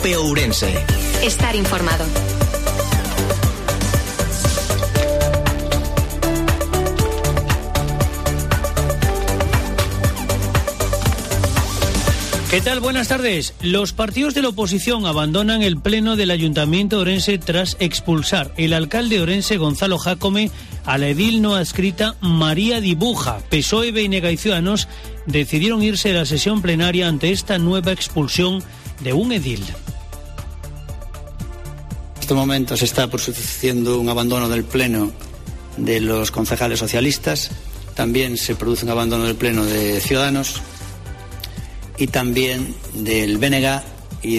COPE Ourense. Estar informado. ¿Qué tal? Buenas tardes. Los partidos de la oposición abandonan el pleno del Ayuntamiento de Ourense tras expulsar el alcalde de Ourense, Gonzalo Jácome, a la edil no adscrita María Dibuja. PSOE, BNG y Ciudadanos decidieron irse de la sesión plenaria ante esta nueva expulsión de un edil. En este momento se está produciendo un abandono del pleno de los concejales socialistas. También se produce un abandono del pleno de Ciudadanos y también del BNG y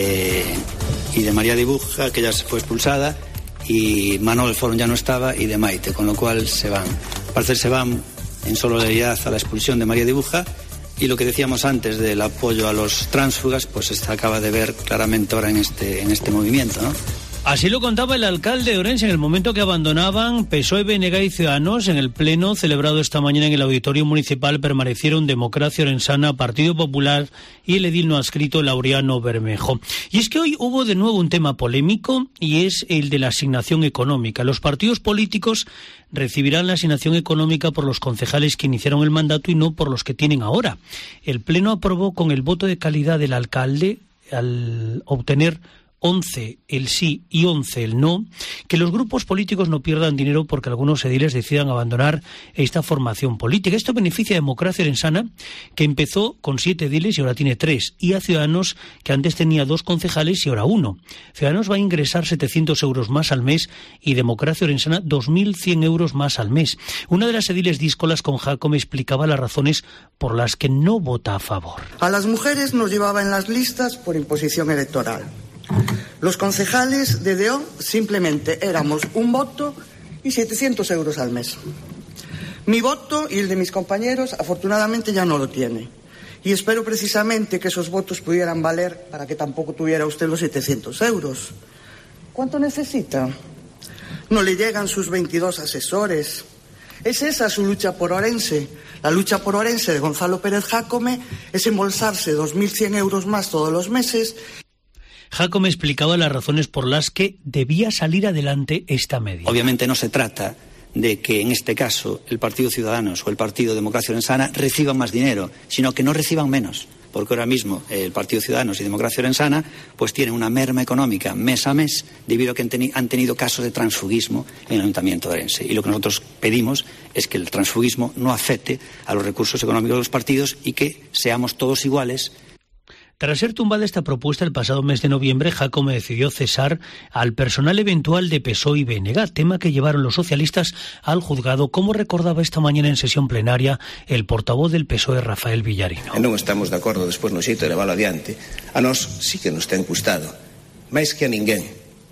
de María Dibuja, que ya se fue expulsada, y Manuel Forn ya no estaba, y de Maite, con lo cual se van. Al parecer se van en solidaridad a la expulsión de María Dibuja, y lo que decíamos antes del apoyo a los tránsfugas, pues se acaba de ver claramente ahora en este movimiento, ¿no? Así lo contaba el alcalde de Ourense en el momento que abandonaban PSOE, BNG y Ciudadanos. En el pleno celebrado esta mañana en el Auditorio Municipal permanecieron Democracia Orensana, Partido Popular y el edil no adscrito Laureano Bermejo. Y es que hoy hubo de nuevo un tema polémico, y es el de la asignación económica. Los partidos políticos recibirán la asignación económica por los concejales que iniciaron el mandato y no por los que tienen ahora. El pleno aprobó con el voto de calidad del alcalde, al obtener 11 el sí y 11 el no, que los grupos políticos no pierdan dinero porque algunos ediles decidan abandonar esta formación política. Esto beneficia a Democracia Orensana, que empezó con 7 ediles y ahora tiene 3, y a Ciudadanos, que antes tenía 2 concejales y ahora 1. Ciudadanos va a ingresar 700 euros más al mes y Democracia Orensana 2.100 euros más al mes. Una de las ediles díscolas con Jácome explicaba las razones por las que no vota a favor. A las mujeres nos llevaba en las listas por imposición electoral. Los concejales de DO simplemente éramos un voto y 700 euros al mes. Mi voto y el de mis compañeros afortunadamente ya no lo tiene. Y espero precisamente que esos votos pudieran valer para que tampoco tuviera usted los 700 euros. ¿Cuánto necesita? No le llegan sus 22 asesores. ¿Es esa su lucha por Ourense? La lucha por Ourense de Gonzalo Pérez Jácome es embolsarse 2.100 euros más todos los meses. Jácome explicaba las razones por las que debía salir adelante esta medida. Obviamente no se trata de que en este caso el Partido Ciudadanos o el Partido Democracia Orensana reciban más dinero, sino que no reciban menos, porque ahora mismo el Partido Ciudadanos y Democracia Orensana pues tienen una merma económica mes a mes debido a que han tenido casos de transfugismo en el Ayuntamiento de Ourense. Y lo que nosotros pedimos es que el transfugismo no afecte a los recursos económicos de los partidos y que seamos todos iguales. Tras ser tumbada esta propuesta el pasado mes de noviembre, Jácome decidió cesar al personal eventual de PSOE y BNG, tema que llevaron los socialistas al juzgado, como recordaba esta mañana en sesión plenaria el portavoz del PSOE, Rafael Villarino. Non estamos de acordo despois no xeito de leválo adiante. A nós sí que nos ten custado, máis que a ninguén.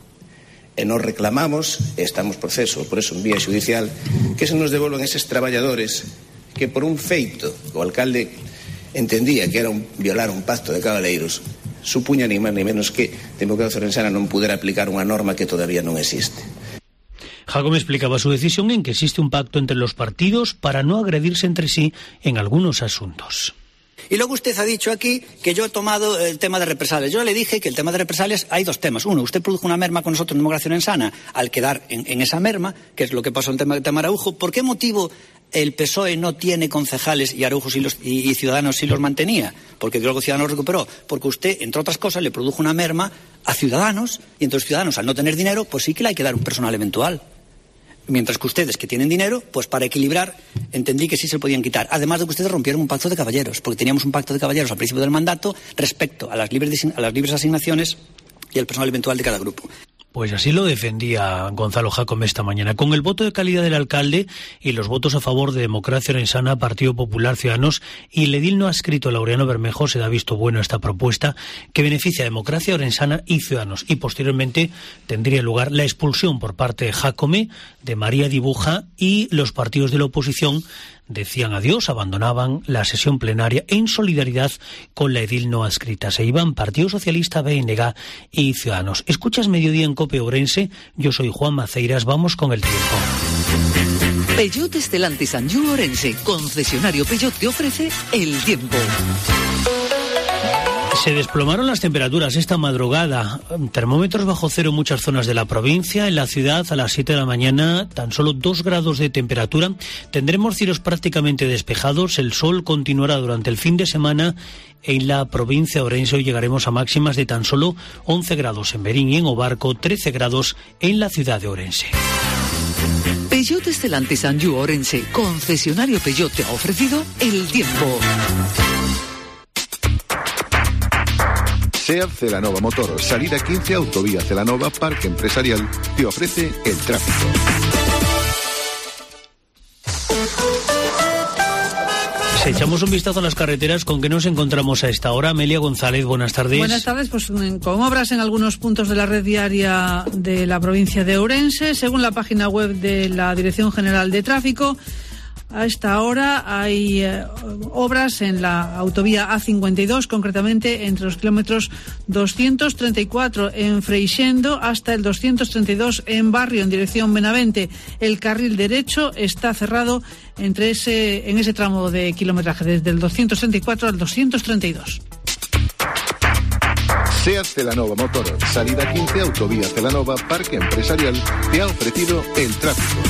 E nos reclamamos, e estamos proceso, por eso en vía judicial, que se nos devolvan eses traballadores que por un feito o alcalde entendía que era violar un pacto de cabaleiros, supuña ni máis ni menos que Democracia Orensana non pudera aplicar unha norma que todavía non existe. Jácome explicaba su decisión en que existe un pacto entre los partidos para no agredirse entre sí en algunos asuntos. Y luego usted ha dicho aquí que yo he tomado el tema de represalias. Yo le dije que el tema de represalias hay 2 temas. Uno, usted produjo una merma con nosotros en Democracia Orensana al quedar en esa merma, que es lo que pasó en el tema de Araujo. ¿Por qué motivo el PSOE no tiene concejales y Araujo y Ciudadanos sí los mantenía? Porque luego Ciudadanos recuperó. Porque usted, entre otras cosas, le produjo una merma a Ciudadanos, y entonces Ciudadanos, al no tener dinero, pues sí que le hay que dar un personal eventual. Mientras que ustedes, que tienen dinero, pues para equilibrar, entendí que sí se podían quitar. Además de que ustedes rompieron un pacto de caballeros, porque teníamos un pacto de caballeros al principio del mandato respecto a las libres asignaciones y el personal eventual de cada grupo. Pues así lo defendía Gonzalo Jácome esta mañana. Con el voto de calidad del alcalde y los votos a favor de Democracia Orensana, Partido Popular, Ciudadanos y el edil no adscrito Laureano Bermejo, se da visto bueno a esta propuesta que beneficia a Democracia Orensana y Ciudadanos. Y posteriormente tendría lugar la expulsión por parte de Jácome, de María Dibuja, y los partidos de la oposición decían adiós, abandonaban la sesión plenaria en solidaridad con la edil no adscrita. Se iban Partido Socialista, BNG y Ciudadanos. Escuchas Mediodía en COPE Ourense, yo soy Juan Maceiras, vamos con el tiempo. Peugeot Stellantis Anjou Ourense, concesionario Peugeot, te ofrece el tiempo. Se desplomaron las temperaturas esta madrugada. Termómetros bajo cero en muchas zonas de la provincia. En la ciudad, a las 7 de la mañana, tan solo 2 grados de temperatura. Tendremos cielos prácticamente despejados. El sol continuará durante el fin de semana en la provincia de Ourense. Hoy llegaremos a máximas de tan solo 11 grados en Berín y en Obarco, 13 grados en la ciudad de Ourense. Peugeot Stellantis Anjou Ourense, concesionario Peugeot, te ha ofrecido el tiempo. SEAT Celanova Motor, salida 15, autovía Celanova, Parque Empresarial, te ofrece el tráfico. Si echamos un vistazo a las carreteras, ¿con qué nos encontramos a esta hora? Amelia González, buenas tardes. Buenas tardes, pues con obras en algunos puntos de la red viaria de la provincia de Ourense. Según la página web de la Dirección General de Tráfico, a esta hora hay obras en la autovía A52, concretamente entre los kilómetros 234 en Freixendo hasta el 232 en Barrio, en dirección Benavente. El carril derecho está cerrado en ese tramo de kilometraje, desde el 234 al 232. SEAT Celanova Motor, salida 15, autovía Celanova, Parque Empresarial, te ha ofrecido el tráfico.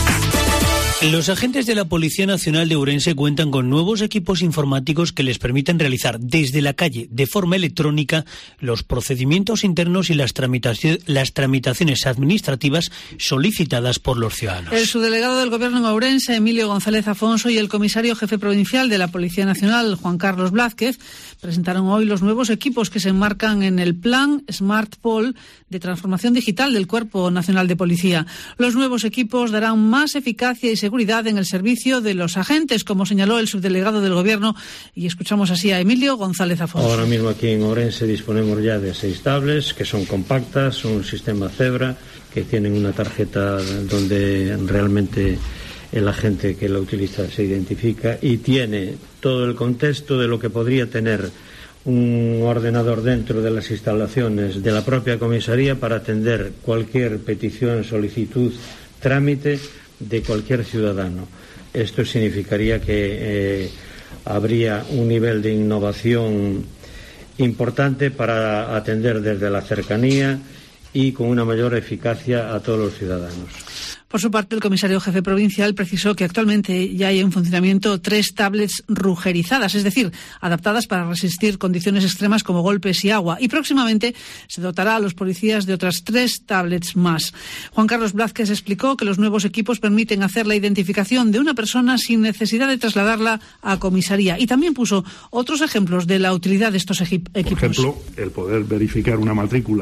Los agentes de la Policía Nacional de Ourense cuentan con nuevos equipos informáticos que les permiten realizar desde la calle, de forma electrónica, los procedimientos internos y las tramitaciones administrativas solicitadas por los ciudadanos. El subdelegado del Gobierno en Ourense, Emilio González Afonso, y el comisario jefe provincial de la Policía Nacional, Juan Carlos Blázquez, presentaron hoy los nuevos equipos que se enmarcan en el Plan Smart Pol de transformación digital del Cuerpo Nacional de Policía. Los nuevos equipos darán más eficacia y seguridad en el servicio de los agentes, como señaló el subdelegado del Gobierno, y escuchamos así a Emilio González Afonso. Ahora mismo aquí en Ourense disponemos ya de 6 tablets que son compactas, son un sistema Zebra, que tienen una tarjeta donde realmente el agente que la utiliza se identifica y tiene todo el contexto de lo que podría tener un ordenador dentro de las instalaciones de la propia comisaría para atender cualquier petición, solicitud, trámite de cualquier ciudadano. Esto significaría que habría un nivel de innovación importante para atender desde la cercanía y con una mayor eficacia a todos los ciudadanos. Por su parte, el comisario jefe provincial precisó que actualmente ya hay en funcionamiento 3 tablets rugerizadas, es decir, adaptadas para resistir condiciones extremas como golpes y agua. Y próximamente se dotará a los policías de otras 3 tablets más. Juan Carlos Blázquez explicó que los nuevos equipos permiten hacer la identificación de una persona sin necesidad de trasladarla a comisaría. Y también puso otros ejemplos de la utilidad de estos equipos. Por ejemplo, el poder verificar una matrícula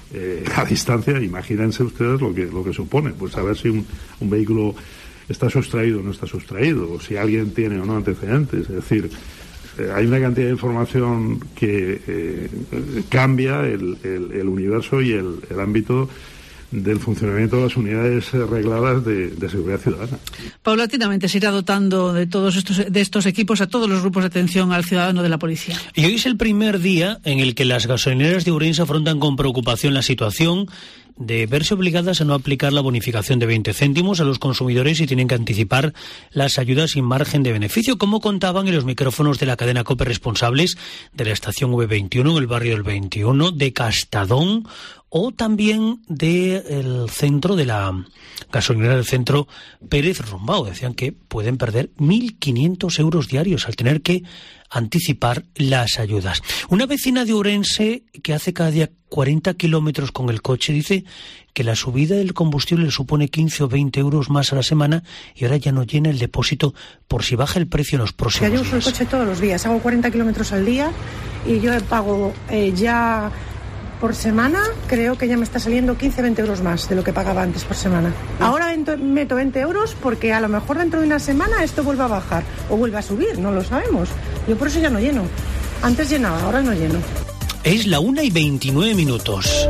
a distancia. Imagínense ustedes lo que supone, pues saber si un vehículo está sustraído o no está sustraído, o si alguien tiene o no antecedentes. Es decir, hay una cantidad de información que cambia el universo y el ámbito del funcionamiento de las unidades regladas de seguridad ciudadana. Paulatinamente se irá dotando de todos estos equipos a todos los grupos de atención al ciudadano de la policía. Y hoy es el primer día en el que las gasolineras de Ourense afrontan con preocupación la situación de verse obligadas a no aplicar la bonificación de 20 céntimos a los consumidores y tienen que anticipar las ayudas sin margen de beneficio, como contaban en los micrófonos de la cadena COPE responsables de la estación V21 en el barrio del 21, de Castadón, o también del centro de la gasolinera del centro Pérez Rombao. Decían que pueden perder 1.500 euros diarios al tener que anticipar las ayudas. Una vecina de Ourense que hace cada día 40 kilómetros con el coche dice que la subida del combustible le supone 15 o 20 euros más a la semana y ahora ya no llena el depósito por si baja el precio en los próximos días. Yo uso el coche todos los días, hago 40 kilómetros al día y yo pago ya por semana, creo que ya me está saliendo 15-20 euros más de lo que pagaba antes por semana. Ahora meto 20 euros porque a lo mejor dentro de una semana esto vuelve a bajar o vuelve a subir, no lo sabemos. Yo por eso ya no lleno. Antes llenaba, ahora no lleno. Es la 1:29.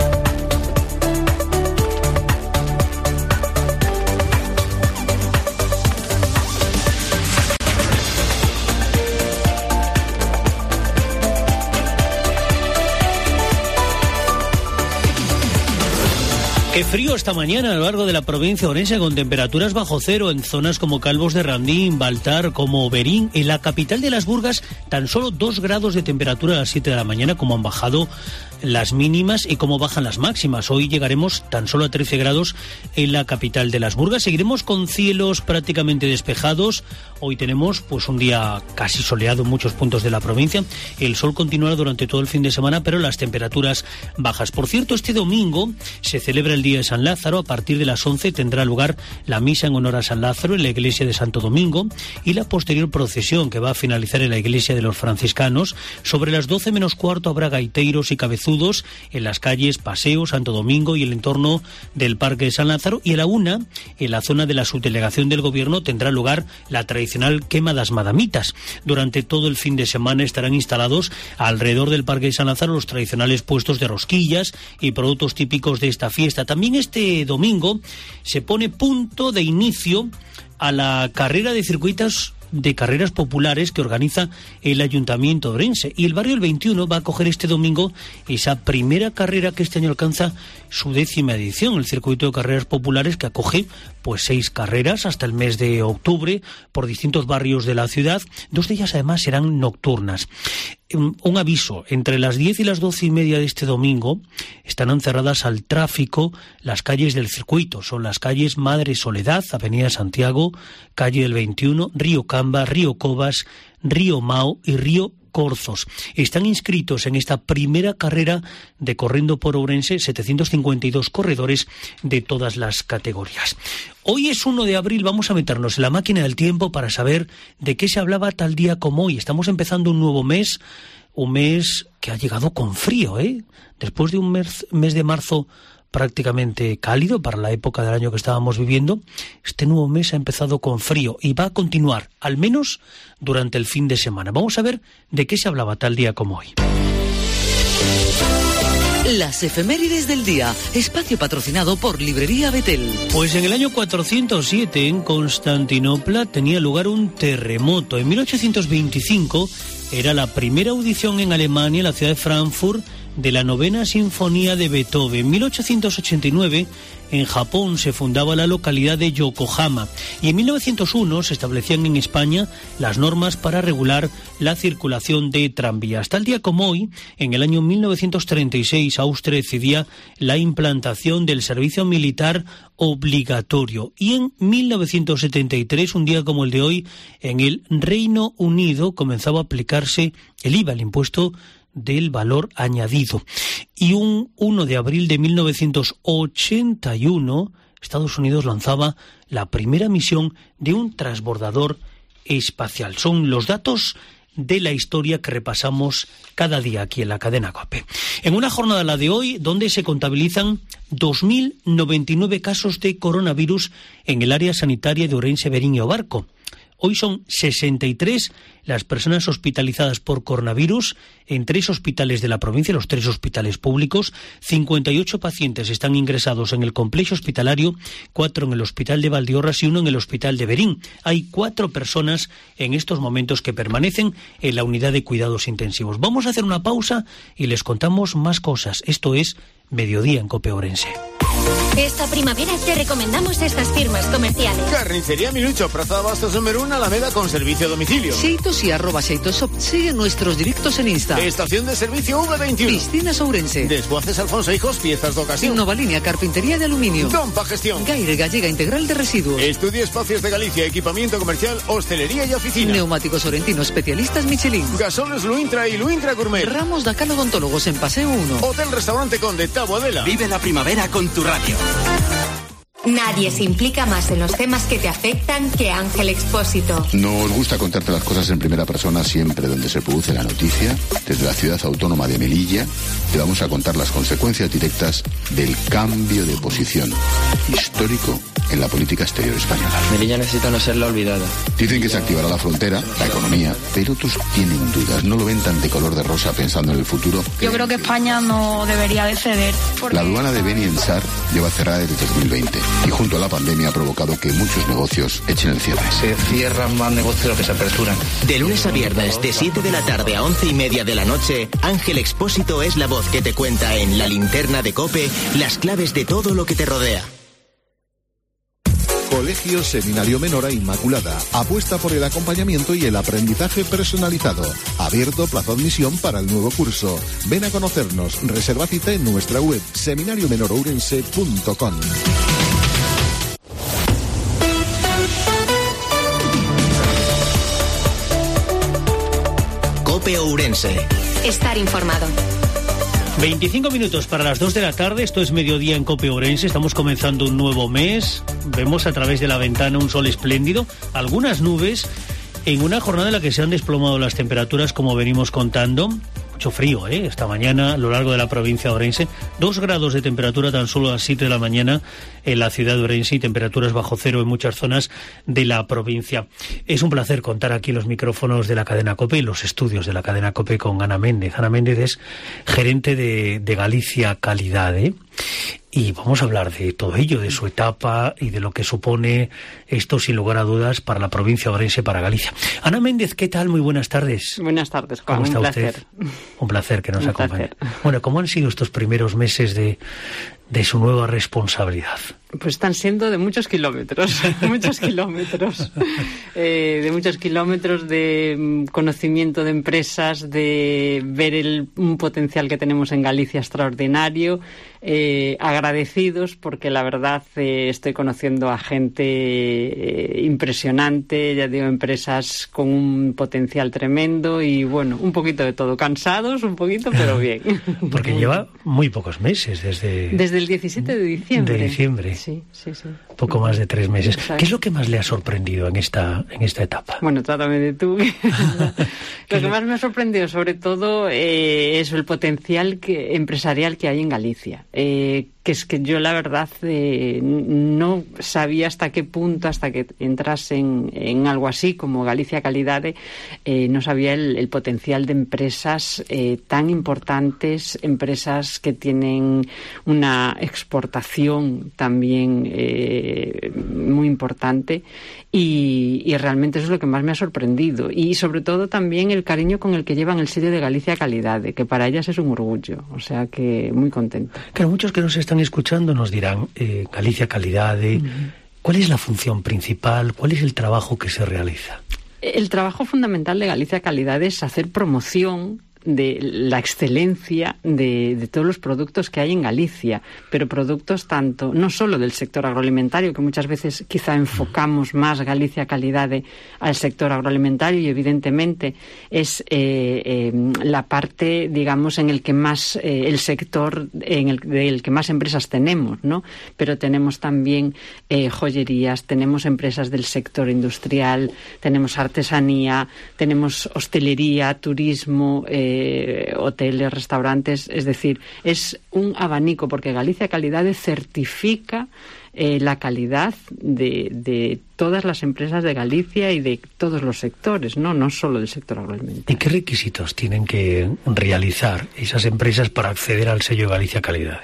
Frío esta mañana a lo largo de la provincia de Orense, con temperaturas bajo cero en zonas como Calvos de Randín, Baltar, como Berín. En la capital de Las Burgas, tan solo 2 grados de temperatura a las 7 de la mañana, como han bajado las mínimas y cómo bajan las máximas. Hoy llegaremos tan solo a 13 grados en la capital de Las Burgas. Seguiremos con cielos prácticamente despejados. Hoy tenemos un día casi soleado en muchos puntos de la provincia. El sol continuará durante todo el fin de semana, pero las temperaturas bajas. Por cierto, este domingo se celebra el Día de San Lázaro. A partir de las 11 tendrá lugar la misa en honor a San Lázaro en la iglesia de Santo Domingo y la posterior procesión que va a finalizar en la iglesia de los franciscanos. Sobre las 12 menos cuarto habrá gaiteros y cabezudos en las calles Paseo, Santo Domingo y el entorno del Parque de San Lázaro, y a la 1, en la zona de la subdelegación del Gobierno, tendrá lugar la tradicional quema das madamitas. Durante todo el fin de semana estarán instalados alrededor del Parque de San Lázaro los tradicionales puestos de rosquillas y productos típicos de esta fiesta. También este domingo se pone punto de inicio a la carrera de circuitos de carreras populares que organiza el Ayuntamiento de Orense, y el barrio El 21 va a acoger este domingo esa primera carrera que este año alcanza su 10ª edición, el circuito de carreras populares, que acoge 6 carreras hasta el mes de octubre por distintos barrios de la ciudad. 2 de ellas además serán nocturnas. Un aviso: entre las 10 y las 12:30 de este domingo estarán cerradas al tráfico las calles del circuito. Son las calles Madre Soledad, Avenida Santiago, Calle del 21, Río Camba, Río Cobas, Río Mao y Río Corzos. Están inscritos en esta primera carrera de Corriendo por Ourense 752 corredores de todas las categorías. Hoy es 1 de abril, vamos a meternos en la máquina del tiempo para saber de qué se hablaba tal día como hoy. Estamos empezando un nuevo mes, un mes que ha llegado con frío, Después de un mes de marzo prácticamente cálido para la época del año que estábamos viviendo, este nuevo mes ha empezado con frío y va a continuar, al menos durante el fin de semana. Vamos a ver de qué se hablaba tal día como hoy. Las efemérides del día, espacio patrocinado por Librería Betel. Pues en el año 407 en Constantinopla tenía lugar un terremoto. En 1825 era la primera audición en Alemania, en la ciudad de Frankfurt, de la 9ª Sinfonía de Beethoven. En 1889 en Japón se fundaba la localidad de Yokohama, y en 1901 se establecían en España las normas para regular la circulación de tranvías. Tal día como hoy, en el año 1936, Austria decidía la implantación del servicio militar obligatorio, y en 1973, un día como el de hoy, en el Reino Unido comenzaba a aplicarse el IVA, el impuesto del valor añadido. Y un 1 de abril de 1981, Estados Unidos lanzaba la primera misión de un transbordador espacial. Son los datos de la historia que repasamos cada día aquí en la cadena COPE. En una jornada, la de hoy, donde se contabilizan 2.099 casos de coronavirus en el área sanitaria de Ourense, Berín y Obarco. Hoy son 63 las personas hospitalizadas por coronavirus en 3 hospitales de la provincia, los 3 hospitales públicos. 58 pacientes están ingresados en el complejo hospitalario, 4 en el hospital de Valdeorras y 1 en el hospital de Berín. Hay 4 personas en estos momentos que permanecen en la unidad de cuidados intensivos. Vamos a hacer una pausa y les contamos más cosas. Esto es Mediodía en COPE Ourense. Esta primavera te recomendamos estas firmas comerciales. Carnicería Minucho, Plaza de Abastos número 1, Alameda, con servicio a domicilio. Xeitos y @Xeitosshop. Sigue nuestros directos en Insta. Estación de servicio V21. Piscinas Ourense. Desguaces Alfonso Hijos, piezas de ocasión. Nova Línea, carpintería de aluminio. Dompa Gestión. Gaire Gallega Integral de Residuos. Estudio Espacios de Galicia, equipamiento comercial, hostelería y oficina. Neumáticos Orentino, especialistas Michelin. Gasoles Luintra y Luintra Gourmet. Ramos Dacal Odontólogos en Paseo 1. Hotel Restaurante Conde, Tabo Adela. Vive la primavera con tu radio. Nadie se implica más en los temas que te afectan que Ángel Expósito. Nos gusta contarte las cosas en primera persona siempre donde se produce la noticia. Desde la ciudad autónoma de Melilla te vamos a contar las consecuencias directas del cambio de posición histórico en la política exterior española. Melilla necesita no ser la olvidada. Dicen que se activará la frontera, la economía, pero otros tienen dudas. No lo ven tan de color de rosa pensando en el futuro. Yo creo que España no debería de ceder. La aduana de Beni en Sar lleva cerrada desde 2020 y junto a la pandemia ha provocado que muchos negocios echen el cierre. Se cierran más negocios de los que se aperturan. De lunes a viernes, de 7 de la tarde a 11:30 de la noche, Ángel Expósito es la voz que te cuenta en La Linterna de COPE las claves de todo lo que te rodea. Colegio Seminario Menor Inmaculada. Apuesta por el acompañamiento y el aprendizaje personalizado. Abierto plazo de admisión para el nuevo curso. Ven a conocernos. Reserva cita en nuestra web seminariomenorourense.com. COPE Ourense. Estar informado. 25 minutos para las 2 de la tarde, esto es Mediodía en COPE Ourense, estamos comenzando un nuevo mes, vemos a través de la ventana un sol espléndido, algunas nubes, en una jornada en la que se han desplomado las temperaturas como venimos contando. Mucho frío, esta mañana a lo largo de la provincia de Ourense, 2 grados de temperatura tan solo a las 7 de la mañana en la ciudad de Ourense y temperaturas bajo cero en muchas zonas de la provincia. Es un placer contar aquí los micrófonos de la cadena COPE y los estudios de la cadena COPE con Ana Méndez. Ana Méndez es gerente de Galicia Calidad, y vamos a hablar de todo ello, de su etapa y de lo que supone esto, sin lugar a dudas, para la provincia de Ourense, para Galicia. Ana Méndez, ¿qué tal? Muy buenas tardes. Buenas tardes, Juan. ¿Cómo está un usted? Placer. Un placer que nos acompañe. Bueno, ¿cómo han sido estos primeros meses de su nueva responsabilidad? Pues están siendo de muchos kilómetros, de muchos kilómetros de conocimiento de empresas, de ver un potencial que tenemos en Galicia extraordinario, agradecidos porque la verdad estoy conociendo a gente impresionante, ya digo, empresas con un potencial tremendo y bueno, un poquito de todo, cansados un poquito, pero bien. Porque lleva muy pocos meses desde el 17 de diciembre. Sí. Poco más de 3 meses. Exacto. ¿Qué es lo que más le ha sorprendido en esta etapa? Bueno, trátame de tú. Lo que más me ha sorprendido, sobre todo, es el potencial empresarial que hay en Galicia. Que es que yo, la verdad, no sabía hasta qué punto, hasta que entras en algo así como Galicia Calidad, no sabía el potencial de empresas tan importantes, empresas que tienen una exportación también muy importante y realmente eso es lo que más me ha sorprendido y sobre todo también el cariño con el que llevan el sello de Galicia Calidad, que para ellas es un orgullo, o sea que muy contenta. Claro, muchos que nos están escuchando nos dirán, Galicia Calidad, ¿cuál es la función principal? ¿Cuál es el trabajo que se realiza? El trabajo fundamental de Galicia Calidad es hacer promoción de la excelencia de todos los productos que hay en Galicia, pero productos tanto, no solo del sector agroalimentario, que muchas veces quizá enfocamos más Galicia Calidad al sector agroalimentario y evidentemente es la parte, digamos, en el que más, el sector del que más empresas tenemos, ¿no? Pero tenemos también joyerías, tenemos empresas del sector industrial, tenemos artesanía, tenemos hostelería, turismo, hoteles, restaurantes, es decir, es un abanico porque Galicia Calidad certifica la calidad de todas las empresas de Galicia y de todos los sectores, no solo del sector agroalimentario. ¿Y qué requisitos tienen que realizar esas empresas para acceder al sello Galicia Calidad?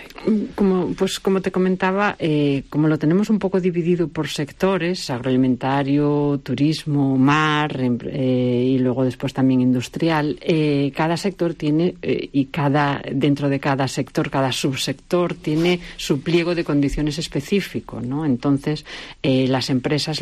Como te comentaba, como lo tenemos un poco dividido por sectores, agroalimentario, turismo, mar y luego después también industrial, cada sector tiene dentro de cada sector, cada subsector tiene su pliego de condiciones específico, ¿no? Entonces, las empresas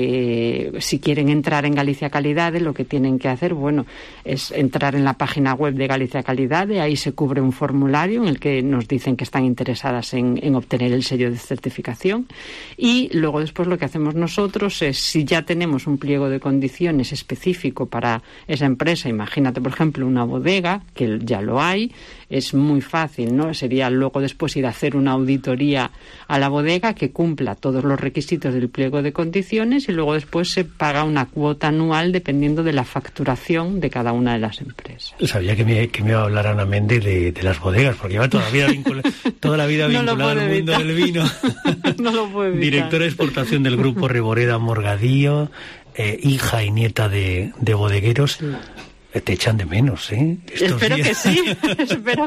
si quieren entrar en Galicia Calidad, lo que tienen que hacer, es entrar en la página web de Galicia Calidad, ahí se cubre un formulario en el que nos dicen que están interesadas en obtener el sello de certificación y luego después lo que hacemos nosotros es, si ya tenemos un pliego de condiciones específico para esa empresa, imagínate por ejemplo una bodega, que ya lo hay, es muy fácil, ¿no? Sería luego después ir a hacer una auditoría a la bodega que cumpla todos los requisitos del pliego de condiciones y luego después se paga una cuota anual dependiendo de la facturación de cada una de las empresas. Sabía que me iba a hablar Ana Méndez de las bodegas, porque lleva toda la vida vinculada al mundo del vino. No lo puedo evitar. Directora de exportación del grupo Reboreda Morgadillo, hija y nieta de bodegueros. Sí. Te echan de menos, ¿eh? Espero que sí. Espero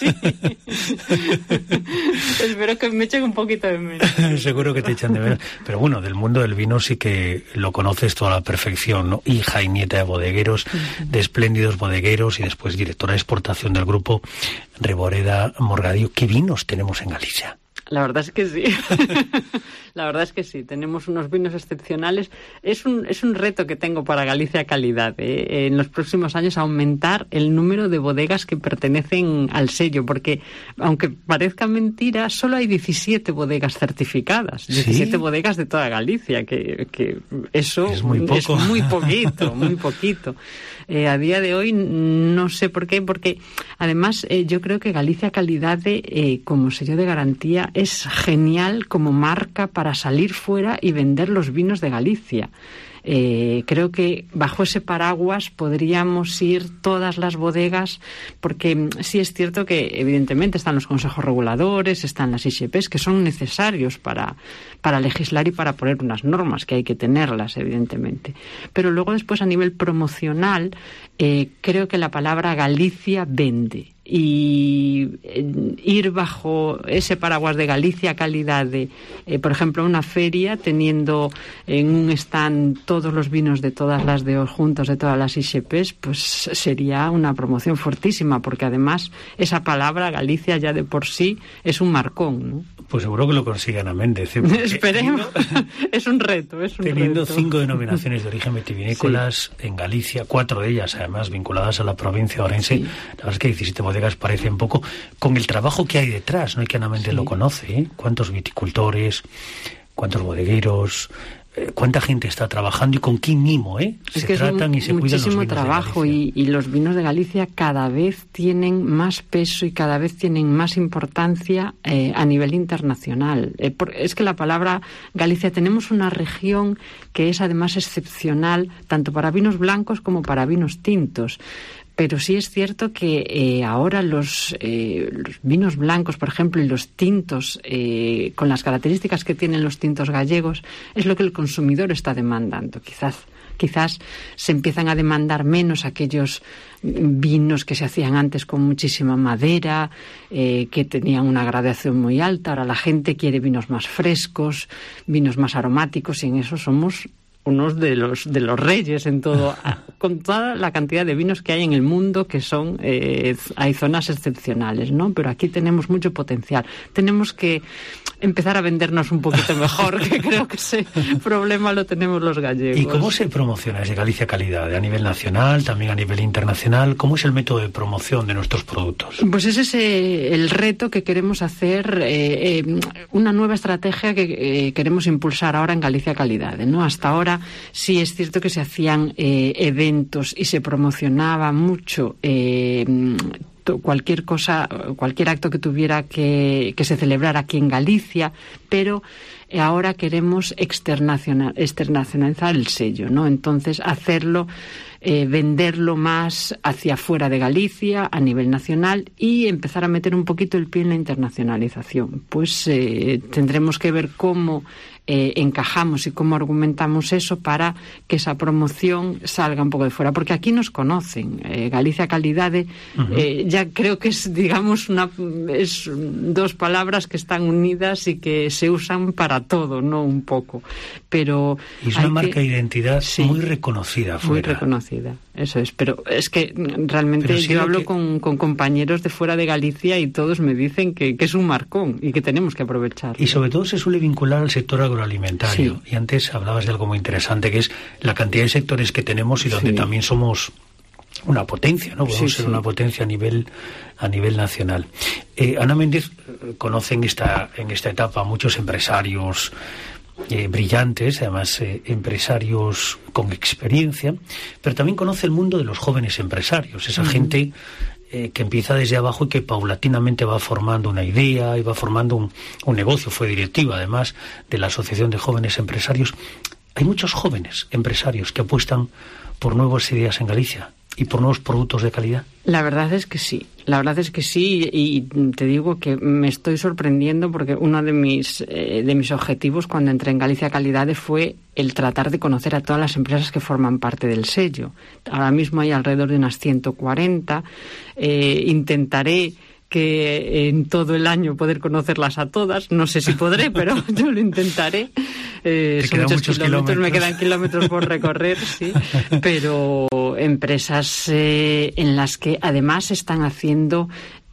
que me echen un poquito de menos. Seguro que te echan de menos. Pero bueno, del mundo del vino sí que lo conoces toda la perfección, ¿no? Hija y nieta de bodegueros, de espléndidos bodegueros, y después directora de exportación del grupo Reboreda Morgadillo. ¿Qué vinos tenemos en Galicia? La verdad es que sí. La verdad es que sí. Tenemos unos vinos excepcionales. Es un reto que tengo para Galicia Calidad, en los próximos años aumentar el número de bodegas que pertenecen al sello, porque aunque parezca mentira, solo hay 17 bodegas certificadas, 17 ¿sí? bodegas de toda Galicia, que eso es muy poco. Es muy poquito, muy poquito. A día de hoy no sé por qué, porque además yo creo que Galicia Calidad como sello de garantía es genial como marca para salir fuera y vender los vinos de Galicia. Creo que bajo ese paraguas podríamos ir todas las bodegas, porque sí es cierto que evidentemente están los consejos reguladores, están las IGPs, que son necesarios para legislar y para poner unas normas, que hay que tenerlas evidentemente, pero luego después a nivel promocional creo que la palabra Galicia vende. Y ir bajo ese paraguas de Galicia Calidad, por ejemplo, una feria teniendo en un stand todos los vinos de todas las DOs juntos, de todas las IGPs, pues sería una promoción fortísima, porque además esa palabra Galicia ya de por sí es un marcón, ¿no? Pues seguro que lo consigan a Méndez. Esperemos. Es un reto. Teniendo 5 denominaciones de origen vitivinícolas sí. en Galicia, 4 de ellas además vinculadas a la provincia de Orense, sí. la verdad es que 17 bodegas parecen poco, con el trabajo que hay detrás, ¿no? Y que Ana Méndez sí. lo conoce, ¿eh? Cuántos viticultores, cuántos bodegueros, cuánta gente está trabajando y con qué mimo, se tratan y se cuidan los vinos. Muchísimo trabajo y los vinos de Galicia cada vez tienen más peso y cada vez tienen más importancia a nivel internacional. Es que la palabra Galicia, tenemos una región que es además excepcional tanto para vinos blancos como para vinos tintos. Pero sí es cierto que ahora los vinos blancos, por ejemplo, y los tintos, con las características que tienen los tintos gallegos, es lo que el consumidor está demandando. Quizás se empiezan a demandar menos aquellos vinos que se hacían antes con muchísima madera, que tenían una gradación muy alta. Ahora la gente quiere vinos más frescos, vinos más aromáticos, y en eso somos unos de los reyes en todo, con toda la cantidad de vinos que hay en el mundo, que son hay zonas excepcionales, ¿no? Pero aquí tenemos mucho potencial. Tenemos que empezar a vendernos un poquito mejor, que creo que ese problema lo tenemos los gallegos. ¿Y cómo se promociona ese Galicia Calidad? ¿A nivel nacional, también a nivel internacional? ¿Cómo es el método de promoción de nuestros productos? Pues ese es el reto que queremos hacer, una nueva estrategia que queremos impulsar ahora en Galicia Calidad, ¿no? Hasta ahora sí es cierto que se hacían eventos y se promocionaba mucho cualquier cosa, cualquier acto que tuviera que se celebrara aquí en Galicia, pero ahora queremos externacionalizar el sello, ¿no? Entonces hacerlo, venderlo más hacia fuera de Galicia, a nivel nacional, y empezar a meter un poquito el pie en la internacionalización. Pues tendremos que ver cómo encajamos y cómo argumentamos eso para que esa promoción salga un poco de fuera, porque aquí nos conocen. Galicia Calidad, ya creo que es, digamos, es dos palabras que están unidas y que se usan para todo, ¿no? Un poco. Pero y es una marca de identidad sí, muy reconocida fuera. Muy reconocida, eso es. Pero es que realmente yo hablo con compañeros de fuera de Galicia y todos me dicen que es un marcón y que tenemos que aprovecharlo. Y sobre todo se suele vincular al sector agroalimentario. Sí. Y antes hablabas de algo muy interesante, que es la cantidad de sectores que tenemos y donde sí. también somos una potencia, ¿no? Podemos ser una potencia a nivel nacional. Ana Méndez conoce en esta etapa muchos empresarios brillantes, además empresarios con experiencia, pero también conoce el mundo de los jóvenes empresarios, esa gente que empieza desde abajo y que paulatinamente va formando una idea y va formando un negocio. Fue directiva, además, de la Asociación de Jóvenes Empresarios. Hay muchos jóvenes empresarios que apuestan por nuevas ideas en Galicia. y por nuevos productos de calidad? La verdad es que sí, y te digo que me estoy sorprendiendo porque uno de mis objetivos cuando entré en Galicia Calidade fue el tratar de conocer a todas las empresas que forman parte del sello. Ahora mismo hay alrededor de unas 140, intentaré que en todo el año poder conocerlas a todas. No sé si podré, pero yo lo intentaré. Son muchos kilómetros, me quedan kilómetros por recorrer, sí. Pero empresas en las que además están haciendo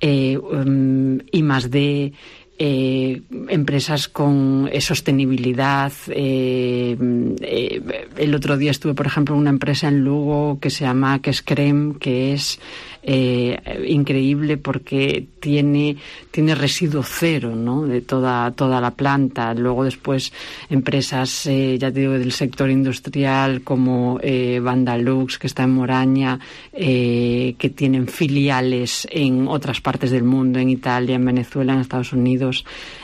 I+D, empresas con sostenibilidad. El otro día estuve, por ejemplo, en una empresa en Lugo que se llama Kescrem, que es increíble porque tiene residuo cero, ¿no?, de toda la planta. Luego después empresas, ya te digo, del sector industrial como Vandalux, que está en Moraña, que tienen filiales en otras partes del mundo, en Italia, en Venezuela, en Estados Unidos.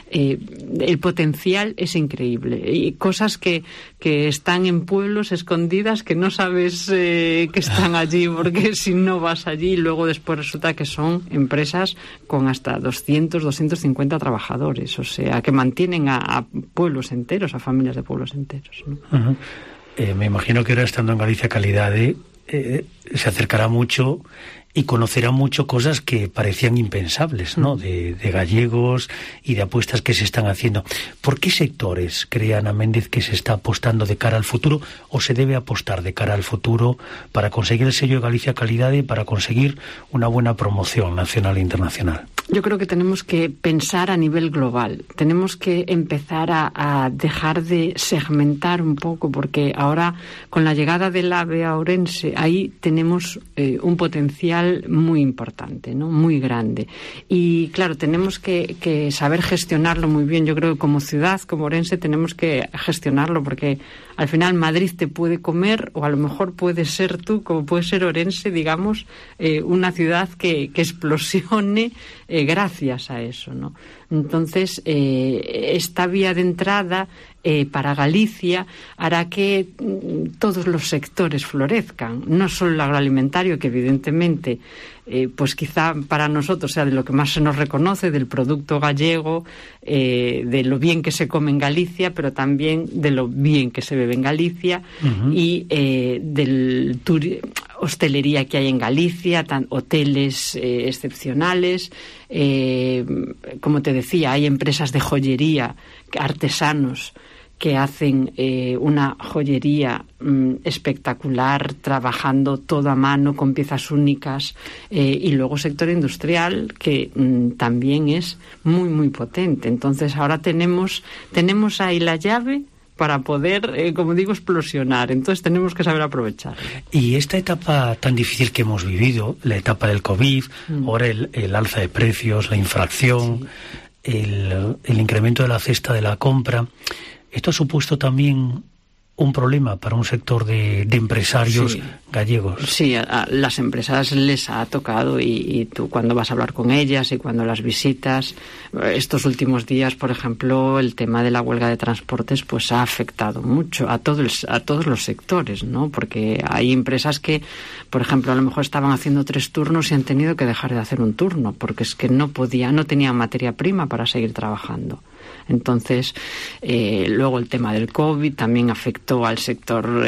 El potencial es increíble, y cosas que están en pueblos escondidas que no sabes que están allí, porque si no vas allí, luego después resulta que son empresas con hasta 200, 250 trabajadores, o sea, que mantienen a pueblos enteros, a familias de pueblos enteros, ¿no? Uh-huh. Me imagino que ahora, estando en Galicia Calidade, se acercará mucho y conocerá mucho cosas que parecían impensables, ¿no?, de gallegos y de apuestas que se están haciendo. ¿Por qué sectores cree Ana Méndez que se está apostando de cara al futuro, o se debe apostar de cara al futuro, para conseguir el sello de Galicia Calidade y para conseguir una buena promoción nacional e internacional? Yo creo que tenemos que pensar a nivel global. Tenemos que empezar a dejar de segmentar un poco, porque ahora, con la llegada del AVE a Ourense, ahí tenemos un potencial muy importante, ¿no?, muy grande. Y claro, tenemos que saber gestionarlo muy bien. Yo creo que como ciudad, como Ourense, tenemos que gestionarlo, porque al final Madrid te puede comer, o a lo mejor puede ser tú, como puede ser Ourense, digamos, una ciudad que explosione gracias a eso, ¿no? Entonces, esta vía de entrada para Galicia hará que todos los sectores florezcan, no solo el agroalimentario, que evidentemente pues quizá para nosotros sea de lo que más se nos reconoce, del producto gallego, de lo bien que se come en Galicia, pero también de lo bien que se bebe en Galicia, uh-huh, y del hostelería que hay en Galicia, hoteles excepcionales. Como te decía, hay empresas de joyería, artesanos, que hacen una joyería espectacular, trabajando todo a mano con piezas únicas, y luego sector industrial que también es muy, muy potente. Entonces ahora tenemos ahí la llave para poder, como digo, explosionar. Entonces tenemos que saber aprovechar. Y esta etapa tan difícil que hemos vivido, la etapa del COVID, ahora el alza de precios, la inflación, sí, el incremento de la cesta de la compra, ¿esto ha supuesto también un problema para un sector de empresarios, sí, gallegos? Sí, a las empresas les ha tocado, y tú cuando vas a hablar con ellas y cuando las visitas, estos últimos días, por ejemplo, el tema de la huelga de transportes pues ha afectado mucho a todos los sectores, ¿no? Porque hay empresas que, por ejemplo, a lo mejor estaban haciendo 3 turnos y han tenido que dejar de hacer un turno, porque es que no tenían materia prima para seguir trabajando. Entonces, luego el tema del COVID también afectó al sector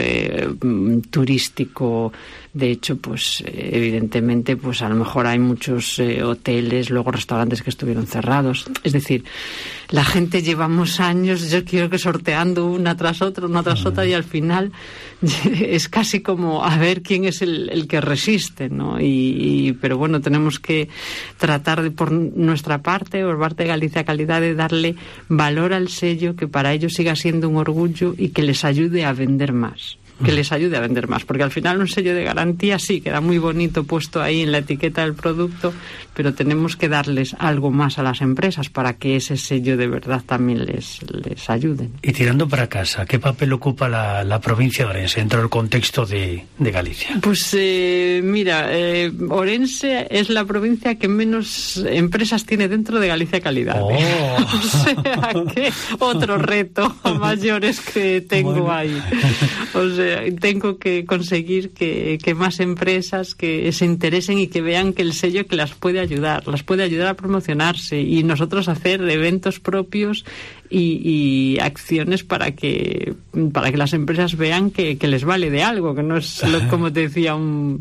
turístico. De hecho, pues evidentemente, pues a lo mejor hay muchos hoteles, luego restaurantes que estuvieron cerrados. Es decir, la gente llevamos años, yo quiero que sorteando una tras otra, y al final es casi como a ver quién es el que resiste, ¿no? Pero bueno, tenemos que tratar de, por nuestra parte, por parte de Galicia Calidad, de darle valor al sello, que para ellos siga siendo un orgullo y que les ayude a vender más. Porque al final un sello de garantía sí queda muy bonito puesto ahí en la etiqueta del producto, pero tenemos que darles algo más a las empresas para que ese sello de verdad también les ayude. Y tirando para casa, ¿qué papel ocupa la provincia de Ourense dentro del contexto de Galicia? Pues mira, Ourense es la provincia que menos empresas tiene dentro de Galicia Calidad. Oh. O sea que otro reto mayores que tengo ahí. O sea tengo que conseguir que más empresas que se interesen y que vean que el sello que las puede ayudar a promocionarse, y nosotros hacer eventos propios y acciones para que las empresas vean que les vale de algo, que no es como te decía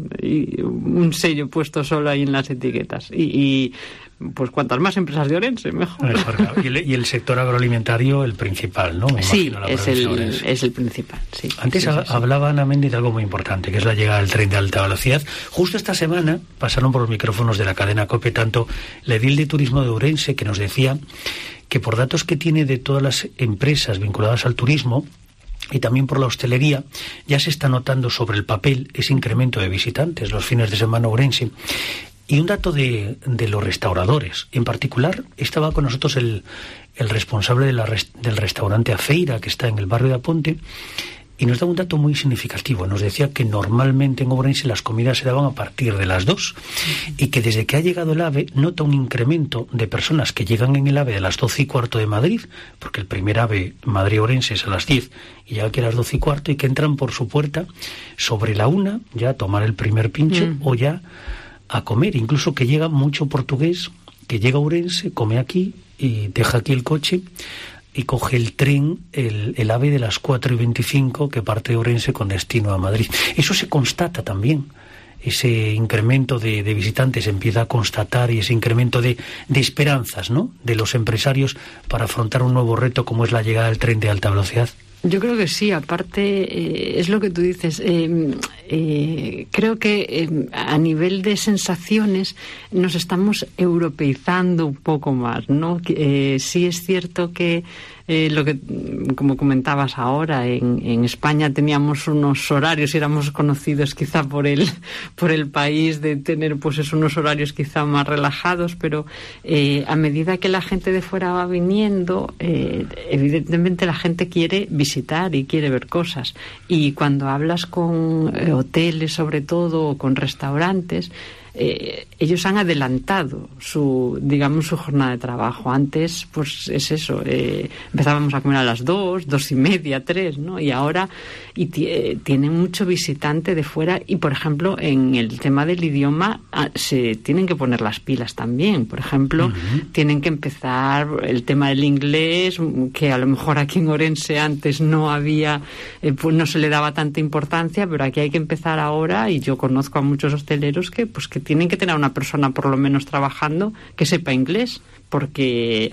un sello puesto solo ahí en las etiquetas. Y pues cuantas más empresas de Orense, mejor. Y el sector agroalimentario, el principal, ¿no? Sí, es el principal, sí. Antes hablaba Ana Méndez de algo muy importante, que es la llegada del tren de alta velocidad. Justo esta semana pasaron por los micrófonos de la cadena COPE tanto la edil de turismo de Ourense, que nos decía que por datos que tiene de todas las empresas vinculadas al turismo y también por la hostelería, ya se está notando sobre el papel ese incremento de visitantes los fines de semana ourense. Y un dato de los restauradores. En particular, estaba con nosotros el responsable del restaurante A Feira, que está en el barrio de Aponte, y nos daba un dato muy significativo. Nos decía que normalmente en Ourense las comidas se daban a partir de las 2 y que desde que ha llegado el AVE nota un incremento de personas que llegan en el AVE a las 12:15 de Madrid, porque el primer AVE Madrid-Ourense es a las 10 y llega aquí a las 12:15, y que entran por su puerta sobre la 1 ya a tomar el primer pincho o ya a comer. Incluso que llega mucho portugués que llega a Ourense, come aquí y deja aquí el coche y coge el tren, el AVE de las 4:25 que parte de Ourense con destino a Madrid. Eso se constata también. Ese incremento de visitantes se empieza a constatar, y ese incremento de esperanzas, ¿no?, de los empresarios para afrontar un nuevo reto como es la llegada del tren de alta velocidad. Yo creo que sí, aparte es lo que tú dices. Creo que a nivel de sensaciones nos estamos europeizando un poco más, ¿no? Sí es cierto que lo que, como comentabas ahora, en España teníamos unos horarios y éramos conocidos quizá por el país de tener pues unos horarios quizá más relajados, pero a medida que la gente de fuera va viniendo, evidentemente la gente quiere visitar y quiere ver cosas, y cuando hablas con hoteles sobre todo o con restaurantes, ellos han adelantado su jornada de trabajo. Antes, pues es eso, empezábamos a comer a las 2:30, 3, ¿no? Y ahora tienen mucho visitante de fuera, y por ejemplo en el tema del idioma se tienen que poner las pilas también. Por ejemplo, tienen que empezar el tema del inglés, que a lo mejor aquí en Ourense antes no había, pues no se le daba tanta importancia, pero aquí hay que empezar ahora, y yo conozco a muchos hosteleros que tienen que tener una persona por lo menos trabajando que sepa inglés, porque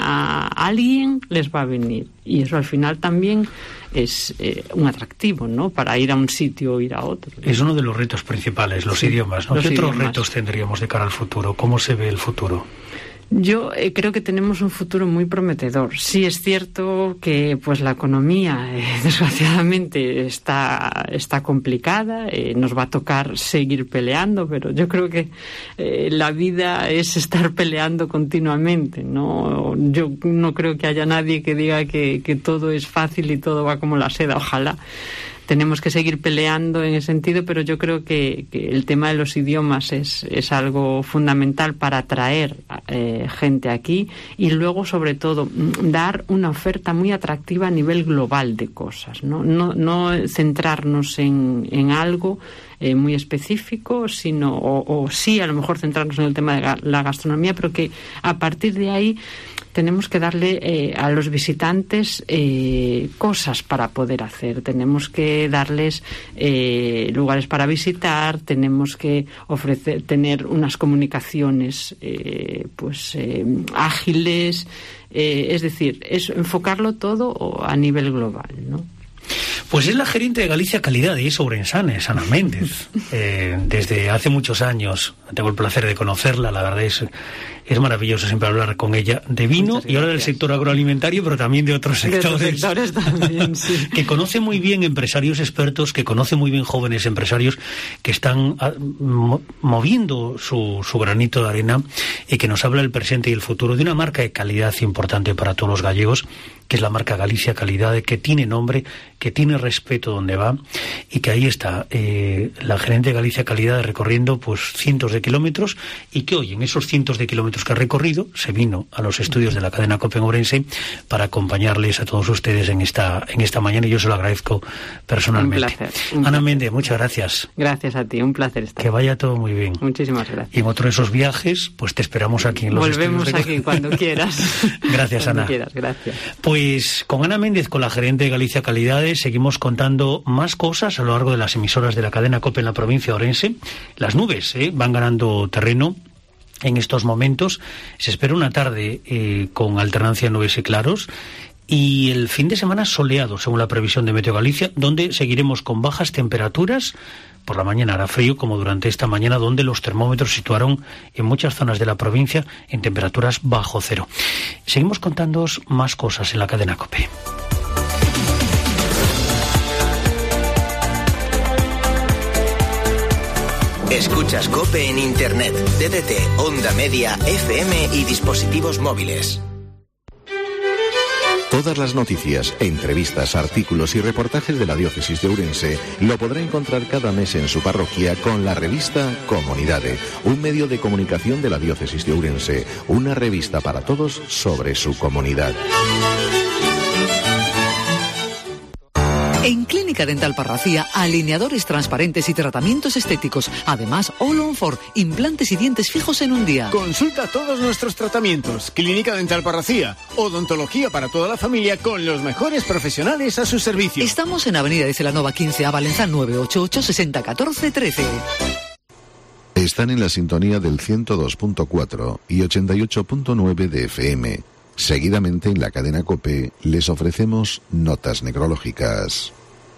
alguien les va a venir, y eso al final también es un atractivo, ¿no?, para ir a un sitio o ir a otro. Es uno de los retos principales, los idiomas, ¿no? ¿Qué otros retos tendríamos de cara al futuro? ¿Cómo se ve el futuro? Yo creo que tenemos un futuro muy prometedor. Sí es cierto que pues la economía desgraciadamente está complicada, nos va a tocar seguir peleando, pero yo creo que la vida es estar peleando continuamente, ¿no? Yo no creo que haya nadie que diga que todo es fácil y todo va como la seda, ojalá. Tenemos que seguir peleando en ese sentido, pero yo creo que el tema de los idiomas es algo fundamental para atraer gente aquí, y luego, sobre todo, dar una oferta muy atractiva a nivel global de cosas, no centrarnos en algo muy específico, sino o sí a lo mejor centrarnos en el tema de la gastronomía, pero que a partir de ahí tenemos que darle a los visitantes cosas para poder hacer. Tenemos que darles lugares para visitar, tenemos que tener unas comunicaciones ágiles, es decir, es enfocarlo todo a nivel global, ¿no? Pues es la gerente de Galicia Calidad y es ourensana, es Ana Méndez. Desde hace muchos años tengo el placer de conocerla, la verdad es maravilloso siempre hablar con ella de vino y ahora del sector agroalimentario, pero también de otros sectores. De otros sectores también, sí. Que conoce muy bien empresarios expertos, que conoce muy bien jóvenes empresarios que están moviendo su granito de arena, y que nos habla del presente y el futuro de una marca de calidad importante para todos los gallegos, que es la marca Galicia Calidad, que tiene nombre, que tiene respeto donde va, y que ahí está la gerente de Galicia Calidad recorriendo pues cientos de kilómetros, y que hoy en esos cientos de kilómetros que ha recorrido se vino a los estudios de la cadena COPE en Ourense para acompañarles a todos ustedes en esta mañana, y yo se lo agradezco personalmente. Un placer. Ana Méndez, muchas gracias. Gracias a ti, un placer estar. Que vaya todo muy bien. Muchísimas gracias. Y en otro de esos viajes, pues te esperamos aquí en los Volvemos estudios de... aquí cuando quieras. Gracias, cuando Ana. Quieras, gracias. Pues con Ana Méndez, con la gerente de Galicia Calidades, seguimos contando más cosas a lo largo de las emisoras de la cadena COPE en la provincia de Ourense. Las nubes van ganando terreno en estos momentos. Se espera una tarde con alternancia de nubes y claros, y el fin de semana soleado, según la previsión de Meteo Galicia, donde seguiremos con bajas temperaturas. Por la mañana hará frío, como durante esta mañana, donde los termómetros situaron en muchas zonas de la provincia en temperaturas bajo cero. Seguimos contándoos más cosas en la cadena COPE. Escuchas COPE en Internet, DDT, Onda Media, FM y dispositivos móviles. Todas las noticias, entrevistas, artículos y reportajes de la Diócesis de Ourense lo podrá encontrar cada mes en su parroquia con la revista Comunidade, un medio de comunicación de la Diócesis de Ourense, una revista para todos sobre su comunidad. En Clínica Dental Parracía, alineadores transparentes y tratamientos estéticos. Además, All on 4, implantes y dientes fijos en un día. Consulta todos nuestros tratamientos. Clínica Dental Parracía, odontología para toda la familia con los mejores profesionales a su servicio. Estamos en Avenida de Celanova 15A, Valencia 988 60 14 13. Están en la sintonía del 102.4 y 88.9 de FM. Seguidamente en la cadena COPE les ofrecemos notas necrológicas.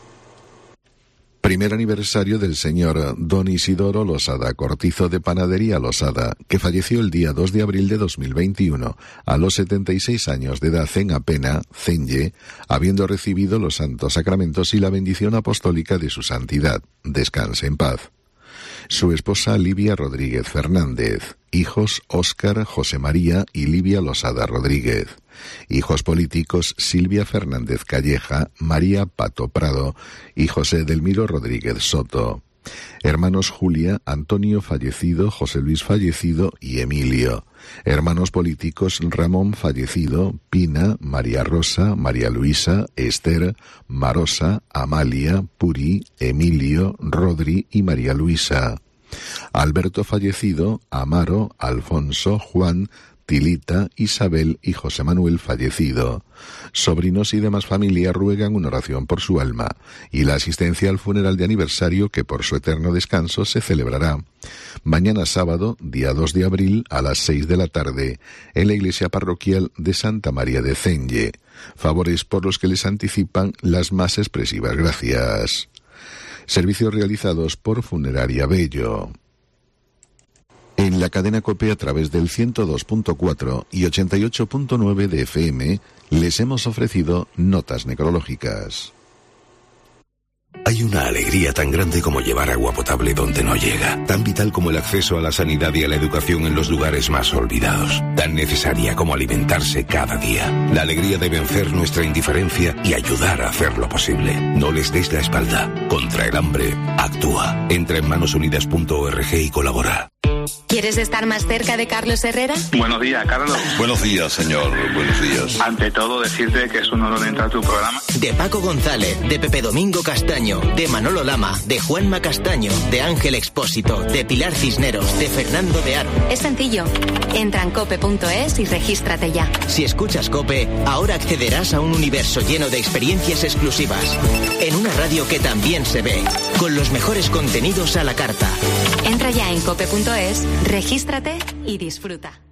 Primer aniversario del señor don Isidoro Losada Cortizo de Panadería Losada, que falleció el día 2 de abril de 2021, a los 76 años de edad en Apena, Cenlle, habiendo recibido los santos sacramentos y la bendición apostólica de su santidad. Descanse en paz. Su esposa Livia Rodríguez Fernández. Hijos Óscar, José María y Livia Losada Rodríguez. Hijos políticos Silvia Fernández Calleja, María Pato Prado y José Delmiro Rodríguez Soto. Hermanos Julia, Antonio fallecido, José Luis fallecido y Emilio. Hermanos políticos Ramón fallecido, Pina, María Rosa, María Luisa, Esther, Marosa, Amalia, Puri, Emilio, Rodri y María Luisa. Alberto fallecido, Amaro, Alfonso, Juan, Tilita, Isabel y José Manuel fallecido. Sobrinos y demás familia ruegan una oración por su alma y la asistencia al funeral de aniversario que por su eterno descanso se celebrará mañana sábado, día 2 de abril, a las 6 de la tarde, en la iglesia parroquial de Santa María de Cenlle. Favores por los que les anticipan las más expresivas gracias. Servicios realizados por Funeraria Bello. En la cadena COPE a través del 102.4 y 88.9 de FM les hemos ofrecido notas necrológicas. Hay una alegría tan grande como llevar agua potable donde no llega, tan vital como el acceso a la sanidad y a la educación en los lugares más olvidados, tan necesaria como alimentarse cada día. La alegría de vencer nuestra indiferencia y ayudar a hacerlo posible. No les des la espalda. Contra el hambre, actúa. Entra en manosunidas.org y colabora. ¿Quieres estar más cerca de Carlos Herrera? Buenos días, Carlos. Buenos días, señor. Buenos días. Ante todo, decirte que es un honor entrar a tu programa. De Paco González, de Pepe Domingo Castaño, de Manolo Lama, de Juanma Castaño, de Ángel Expósito, de Pilar Cisneros, de Fernando de Aro. Es sencillo. Entra en cope.es y regístrate ya. Si escuchas COPE, ahora accederás a un universo lleno de experiencias exclusivas. En una radio que también se ve, con los mejores contenidos a la carta. Entra ya en cope.es, regístrate y disfruta.